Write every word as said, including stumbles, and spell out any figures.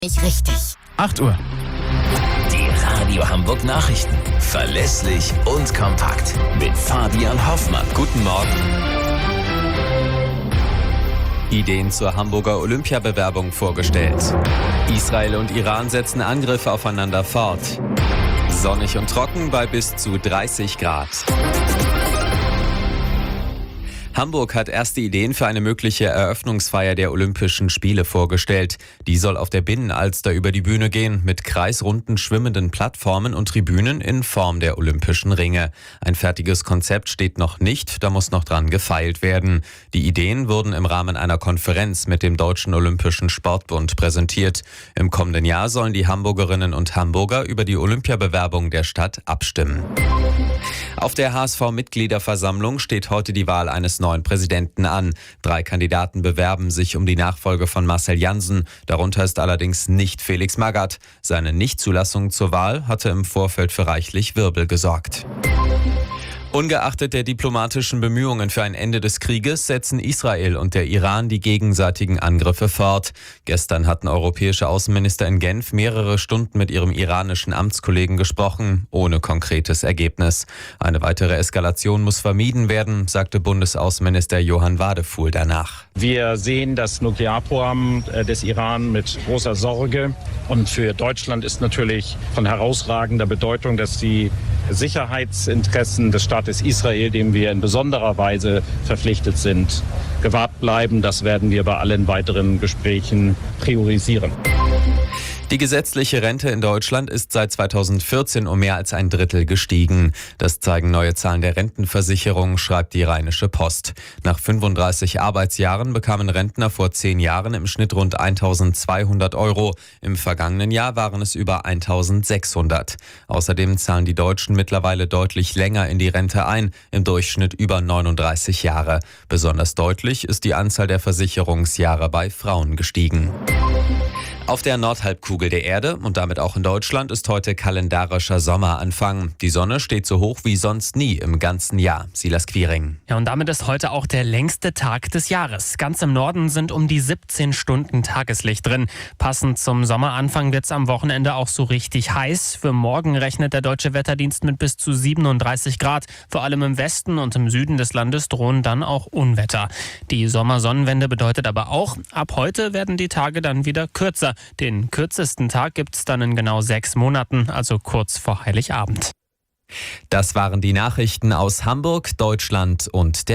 Nicht richtig. acht Uhr. Die Radio Hamburg Nachrichten. Verlässlich und kompakt. Mit Fabian Hoffmann. Guten Morgen. Ideen zur Hamburger Olympiabewerbung vorgestellt. Israel und Iran setzen Angriffe aufeinander fort. Sonnig und trocken bei bis zu dreißig Grad. Hamburg hat erste Ideen für eine mögliche Eröffnungsfeier der Olympischen Spiele vorgestellt. Die soll auf der Binnenalster über die Bühne gehen, mit kreisrunden schwimmenden Plattformen und Tribünen in Form der Olympischen Ringe. Ein fertiges Konzept steht noch nicht, da muss noch dran gefeilt werden. Die Ideen wurden im Rahmen einer Konferenz mit dem Deutschen Olympischen Sportbund präsentiert. Im kommenden Jahr sollen die Hamburgerinnen und Hamburger über die Olympiabewerbung der Stadt abstimmen. Auf der H S V-Mitgliederversammlung steht heute die Wahl eines neuen Präsidenten an. Drei Kandidaten bewerben sich um die Nachfolge von Marcel Jansen. Darunter ist allerdings nicht Felix Magath. Seine Nichtzulassung zur Wahl hatte im Vorfeld für reichlich Wirbel gesorgt. Ungeachtet der diplomatischen Bemühungen für ein Ende des Krieges setzen Israel und der Iran die gegenseitigen Angriffe fort. Gestern hatten europäische Außenminister in Genf mehrere Stunden mit ihrem iranischen Amtskollegen gesprochen, ohne konkretes Ergebnis. Eine weitere Eskalation muss vermieden werden, sagte Bundesaußenminister Johann Wadefuhl danach. Wir sehen das Nuklearprogramm des Iran mit großer Sorge. Und für Deutschland ist natürlich von herausragender Bedeutung, dass die Sicherheitsinteressen des Staates Israel, dem wir in besonderer Weise verpflichtet sind, gewahrt bleiben. Das werden wir bei allen weiteren Gesprächen priorisieren. Die gesetzliche Rente in Deutschland ist seit zweitausendvierzehn um mehr als ein Drittel gestiegen. Das zeigen neue Zahlen der Rentenversicherung, schreibt die Rheinische Post. Nach fünfunddreißig Arbeitsjahren bekamen Rentner vor zehn Jahren im Schnitt rund eintausendzweihundert Euro. Im vergangenen Jahr waren es über eintausendsechshundert. Außerdem zahlen die Deutschen mittlerweile deutlich länger in die Rente ein, im Durchschnitt über neununddreißig Jahre. Besonders deutlich ist die Anzahl der Versicherungsjahre bei Frauen gestiegen. Auf der Nordhalbkugel der Erde und damit auch in Deutschland ist heute kalendarischer Sommeranfang. Die Sonne steht so hoch wie sonst nie im ganzen Jahr. Silas Quiring. Ja, und damit ist heute auch der längste Tag des Jahres. Ganz im Norden sind um die siebzehn Stunden Tageslicht drin. Passend zum Sommeranfang wird es am Wochenende auch so richtig heiß. Für morgen rechnet der Deutsche Wetterdienst mit bis zu siebenunddreißig Grad. Vor allem im Westen und im Süden des Landes drohen dann auch Unwetter. Die Sommersonnenwende bedeutet aber auch, ab heute werden die Tage dann wieder kürzer. Den kürzesten Tag gibt es dann in genau sechs Monaten, also kurz vor Heiligabend. Das waren die Nachrichten aus Hamburg, Deutschland und der